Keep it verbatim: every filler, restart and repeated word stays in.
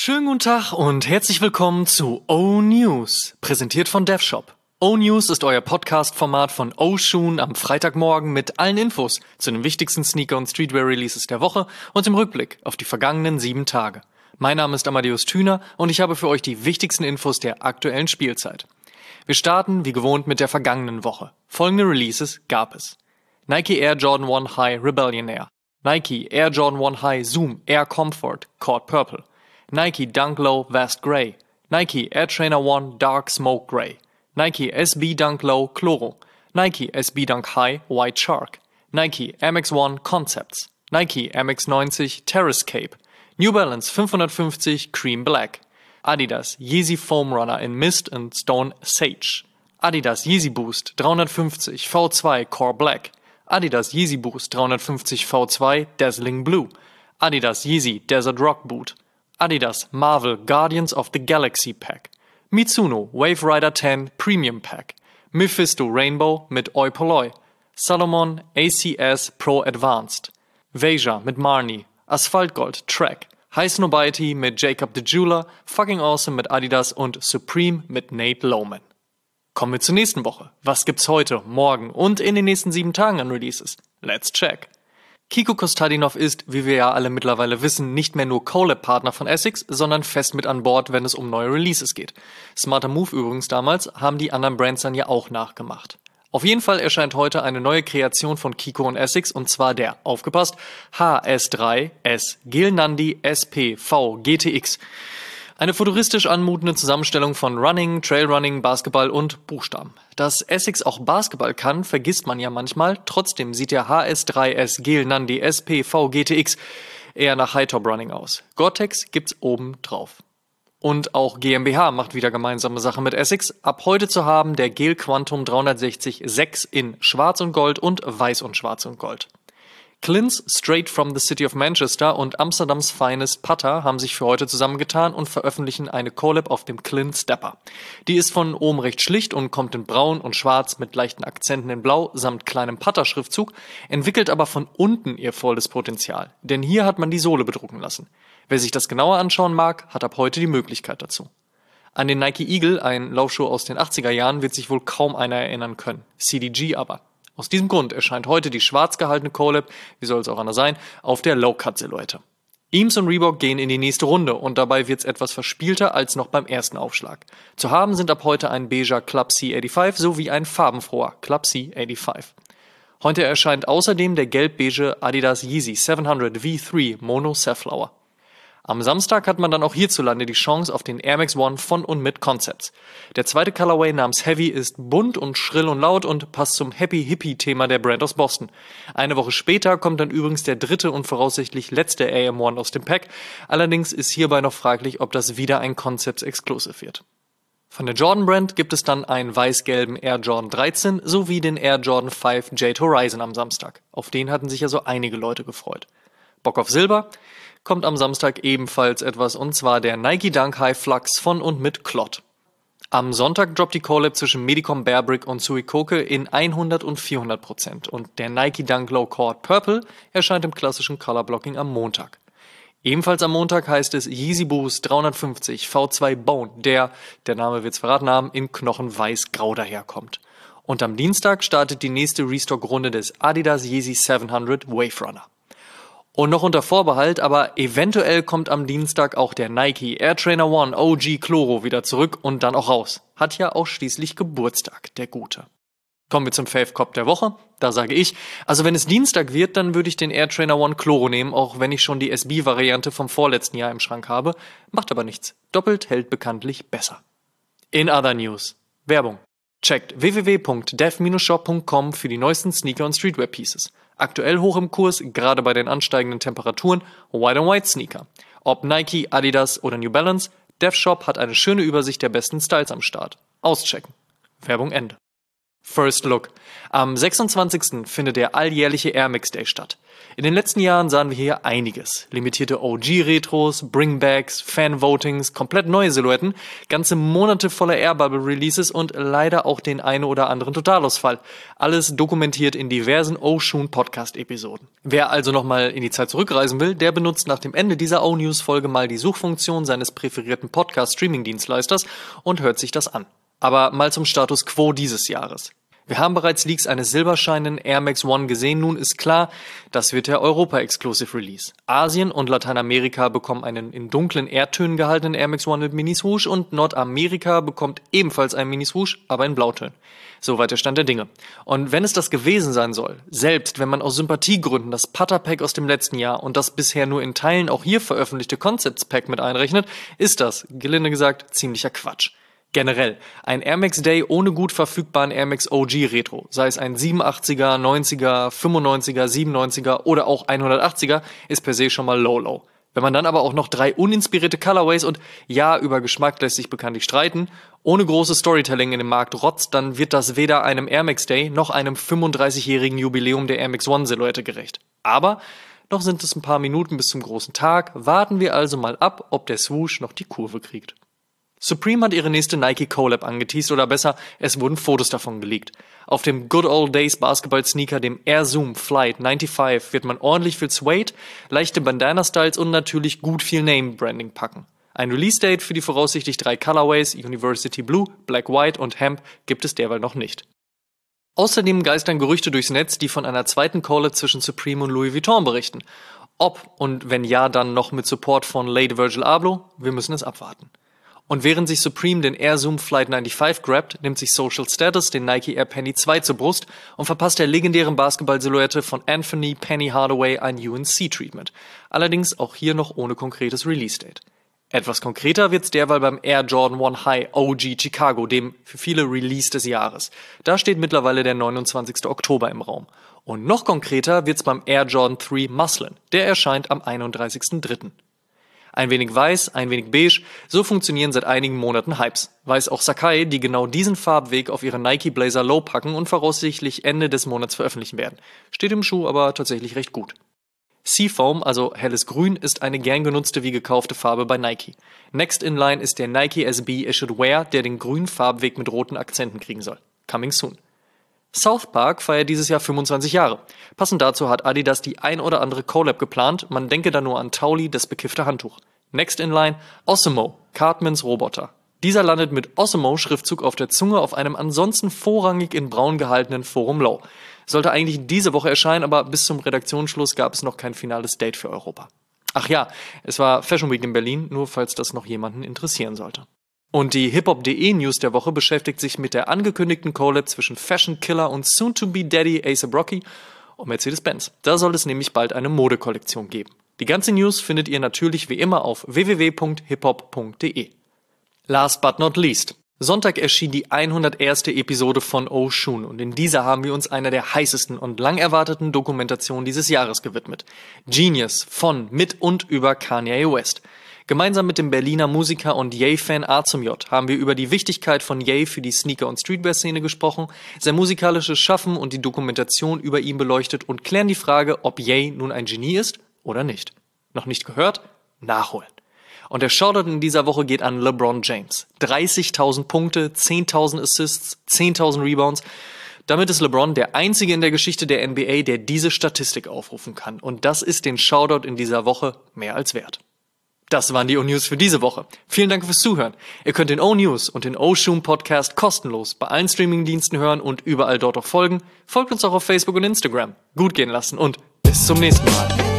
Schönen guten Tag und herzlich willkommen zu O-News, präsentiert von DevShop. O-News ist euer Podcast-Format von O-Schuhen am Freitagmorgen mit allen Infos zu den wichtigsten Sneaker- und Streetwear-Releases der Woche und im Rückblick auf die vergangenen sieben Tage. Mein Name ist Amadeus Thüner und ich habe für euch die wichtigsten Infos der aktuellen Spielzeit. Wir starten wie gewohnt mit der vergangenen Woche. Folgende Releases gab es: Nike Air Jordan eins High Rebellion Air, Nike Air Jordan eins High Zoom Air Comfort Caught Purple, Nike Dunk Low Vast Grey, Nike Air Trainer eins Dark Smoke Grey, Nike S B Dunk Low Chloro, Nike S B Dunk High White Shark, Nike Air Max eins Concepts, Nike Air Max neunzig Terrace Cape, New Balance fünfhundertfünfzig Cream Black, Adidas Yeezy Foam Runner in Mist and Stone Sage, Adidas Yeezy Boost dreihundertfünfzig V zwei Core Black, Adidas Yeezy Boost dreihundertfünfzig V zwei Dazzling Blue, Adidas Yeezy Desert Rock Boot, Adidas Marvel Guardians of the Galaxy Pack, Mizuno Wave Rider zehn Premium Pack, Mephisto Rainbow mit Oi Polloi, Salomon A C S Pro Advanced, Veja mit Marni, Asphalt Gold Track, High Snobiety mit Jacob the Jeweler, Fucking Awesome mit Adidas und Supreme mit Nate Lowman. Kommen wir zur nächsten Woche. Was gibt's heute, morgen und in den nächsten sieben Tagen an Releases? Let's check. Kiko Kostadinov ist, wie wir ja alle mittlerweile wissen, nicht mehr nur Collab-Partner von Essex, sondern fest mit an Bord, wenn es um neue Releases geht. Smarter Move übrigens damals, haben die anderen Brands dann ja auch nachgemacht. Auf jeden Fall erscheint heute eine neue Kreation von Kiko und Essex, und zwar der, aufgepasst, H S drei S Gel Nandi S P V G T X. Eine futuristisch anmutende Zusammenstellung von Running, Trailrunning, Basketball und Buchstaben. Dass Essex auch Basketball kann, vergisst man ja manchmal. Trotzdem sieht der H S drei S Gel Nandi S P V G T X eher nach High-Top Running aus. Gore-Tex gibt's oben drauf. Und auch GmbH macht wieder gemeinsame Sache mit Essex. Ab heute zu haben der Gel Quantum dreihundertsechzig sechs in Schwarz und Gold und Weiß und Schwarz und Gold. Clint's Straight from the City of Manchester und Amsterdams Finest Putter haben sich für heute zusammengetan und veröffentlichen eine Collab auf dem Clint Stepper. Die ist von oben recht schlicht und kommt in Braun und Schwarz mit leichten Akzenten in Blau samt kleinem Putter-Schriftzug, entwickelt aber von unten ihr volles Potenzial, denn hier hat man die Sohle bedrucken lassen. Wer sich das genauer anschauen mag, hat ab heute die Möglichkeit dazu. An den Nike Eagle, ein Laufschuh aus den achtziger Jahren, wird sich wohl kaum einer erinnern können. C D G aber. Aus diesem Grund erscheint heute die schwarz gehaltene Collab, wie soll es auch anders sein, auf der Low-Cut-Silhouette. Eames und Reebok gehen in die nächste Runde und dabei wird's etwas verspielter als noch beim ersten Aufschlag. Zu haben sind ab heute ein beiger Club C fünfundachtzig sowie ein farbenfroher Club C fünfundachtzig. Heute erscheint außerdem der gelb-beige Adidas Yeezy siebenhundert V drei Mono Safflower. Am Samstag hat man dann auch hierzulande die Chance auf den Air Max eins von und mit Concepts. Der zweite Colorway namens Heavy ist bunt und schrill und laut und passt zum Happy-Hippie-Thema der Brand aus Boston. Eine Woche später kommt dann übrigens der dritte und voraussichtlich letzte A M eins aus dem Pack. Allerdings ist hierbei noch fraglich, ob das wieder ein Concepts Exclusive wird. Von der Jordan Brand gibt es dann einen weiß-gelben Air Jordan dreizehn sowie den Air Jordan fünf Jade Horizon am Samstag. Auf den hatten sich ja so einige Leute gefreut. Bock auf Silber? Kommt am Samstag ebenfalls etwas, und zwar der Nike Dunk High Flux von und mit Clot. Am Sonntag droppt die Collab zwischen Medicom Bearbrick und Suikoke in hundert und vierhundert Prozent und der Nike Dunk Low Cord Purple erscheint im klassischen Color Blocking am Montag. Ebenfalls am Montag heißt es Yeezy Boost dreihundertfünfzig V zwei Bone, der, der Name wird's verraten haben, in Knochenweiß-Grau daherkommt. Und am Dienstag startet die nächste Restock-Runde des Adidas Yeezy siebenhundert Wave Runner. Und noch unter Vorbehalt, aber eventuell kommt am Dienstag auch der Nike Air Trainer eins O G Chloro wieder zurück und dann auch raus. Hat ja auch schließlich Geburtstag, der Gute. Kommen wir zum Fave-Cop der Woche. Da sage ich, also wenn es Dienstag wird, dann würde ich den Air Trainer eins Chloro nehmen, auch wenn ich schon die S B-Variante vom vorletzten Jahr im Schrank habe. Macht aber nichts. Doppelt hält bekanntlich besser. In other news. Werbung. Checkt w w w punkt dev shop punkt com für die neuesten Sneaker- und Streetwear-Pieces. Aktuell hoch im Kurs, gerade bei den ansteigenden Temperaturen, White on White Sneaker. Ob Nike, Adidas oder New Balance, DevShop hat eine schöne Übersicht der besten Styles am Start. Auschecken. Werbung Ende. First Look. Am sechsundzwanzigsten findet der alljährliche Air Max Day statt. In den letzten Jahren sahen wir hier einiges. Limitierte O G-Retros, Bringbacks, Fan-Votings, komplett neue Silhouetten, ganze Monate voller Airbubble-Releases und leider auch den einen oder anderen Totalausfall. Alles dokumentiert in diversen O-Shoon-Podcast-Episoden. Wer also nochmal in die Zeit zurückreisen will, der benutzt nach dem Ende dieser O-News-Folge mal die Suchfunktion seines präferierten Podcast-Streaming-Dienstleisters und hört sich das an. Aber mal zum Status Quo dieses Jahres. Wir haben bereits Leaks eines silberscheinenden Air Max One gesehen, nun ist klar, das wird der Europa-Exclusive Release. Asien und Lateinamerika bekommen einen in dunklen Erdtönen gehaltenen Air Max One mit Mini-Swoosh und Nordamerika bekommt ebenfalls einen Mini-Swoosh, aber in Blautönen. Soweit der Stand der Dinge. Und wenn es das gewesen sein soll, selbst wenn man aus Sympathiegründen das Putter-Pack aus dem letzten Jahr und das bisher nur in Teilen auch hier veröffentlichte Concepts-Pack mit einrechnet, ist das, gelinde gesagt, ziemlicher Quatsch. Generell, ein Air Max Day ohne gut verfügbaren Air Max O G Retro, sei es ein siebenundachtziger, neunziger, fünfundneunziger, siebenundneunziger oder auch hundertachtziger, ist per se schon mal low-low. Wenn man dann aber auch noch drei uninspirierte Colorways und ja, über Geschmack lässt sich bekanntlich streiten, ohne großes Storytelling in den Markt rotzt, dann wird das weder einem Air Max Day noch einem fünfunddreißigjährigen Jubiläum der Air Max One Silhouette gerecht. Aber noch sind es ein paar Minuten bis zum großen Tag, warten wir also mal ab, ob der Swoosh noch die Kurve kriegt. Supreme hat ihre nächste Nike Collab angeteased, oder besser, es wurden Fotos davon geleakt. Auf dem Good Old Days Basketball-Sneaker, dem Air Zoom Flight fünfundneunzig, wird man ordentlich viel Suede, leichte Bandana-Styles und natürlich gut viel Name-Branding packen. Ein Release-Date für die voraussichtlich drei Colorways, University Blue, Black White und Hemp, gibt es derweil noch nicht. Außerdem geistern Gerüchte durchs Netz, die von einer zweiten Collab zwischen Supreme und Louis Vuitton berichten. Ob und wenn ja, dann noch mit Support von Lady Virgil Abloh, wir müssen es abwarten. Und während sich Supreme den Air Zoom Flight fünfundneunzig grabt, nimmt sich Social Status den Nike Air Penny zwei zur Brust und verpasst der legendären Basketball-Silhouette von Anthony Penny Hardaway ein U N C-Treatment. Allerdings auch hier noch ohne konkretes Release-Date. Etwas konkreter wird's derweil beim Air Jordan One High O G Chicago, dem für viele Release des Jahres. Da steht mittlerweile der neunundzwanzigster Oktober im Raum. Und noch konkreter wird's beim Air Jordan drei Muslin. Der erscheint am einunddreißigsten dritten Ein wenig weiß, ein wenig beige, so funktionieren seit einigen Monaten Hypes. Weiß auch Sacai, die genau diesen Farbweg auf ihre Nike Blazer Low packen und voraussichtlich Ende des Monats veröffentlichen werden. Steht im Schuh aber tatsächlich recht gut. Seafoam, also helles Grün, ist eine gern genutzte wie gekaufte Farbe bei Nike. Next in line ist der Nike S B Issued Wear, der den grünen Farbweg mit roten Akzenten kriegen soll. Coming soon. South Park feiert dieses Jahr fünfundzwanzig Jahre. Passend dazu hat Adidas die ein oder andere Collab geplant, man denke da nur an Tauli, das bekiffte Handtuch. Next in line, Osimo, Cartmans Roboter. Dieser landet mit Osimo-Schriftzug auf der Zunge auf einem ansonsten vorrangig in braun gehaltenen Forum Low. Sollte eigentlich diese Woche erscheinen, aber bis zum Redaktionsschluss gab es noch kein finales Date für Europa. Ach ja, es war Fashion Week in Berlin, nur falls das noch jemanden interessieren sollte. Und die Hip Hop Punkt de News der Woche beschäftigt sich mit der angekündigten Collab zwischen Fashion Killer und Soon-to-be-Daddy A$AP Rocky und Mercedes-Benz. Da soll es nämlich bald eine Modekollektion geben. Die ganze News findet ihr natürlich wie immer auf w w w punkt hip hop punkt de. Last but not least. Sonntag erschien die hunderterste Episode von O-Shoon und in dieser haben wir uns einer der heißesten und lang erwarteten Dokumentationen dieses Jahres gewidmet. Genius von, mit und über Kanye West. Gemeinsam mit dem Berliner Musiker und Ye-Fan A zum J haben wir über die Wichtigkeit von Ye für die Sneaker- und Streetwear-Szene gesprochen, sein musikalisches Schaffen und die Dokumentation über ihn beleuchtet und klären die Frage, ob Ye nun ein Genie ist oder nicht. Noch nicht gehört? Nachholen. Und der Shoutout in dieser Woche geht an LeBron James. dreißigtausend Punkte, zehntausend Assists, zehntausend Rebounds. Damit ist LeBron der einzige in der Geschichte der N B A, der diese Statistik aufrufen kann. Und das ist den Shoutout in dieser Woche mehr als wert. Das waren die O-News für diese Woche. Vielen Dank fürs Zuhören. Ihr könnt den O-News und den O-Shoon Podcast kostenlos bei allen Streamingdiensten hören und überall dort auch folgen. Folgt uns auch auf Facebook und Instagram. Gut gehen lassen und bis zum nächsten Mal.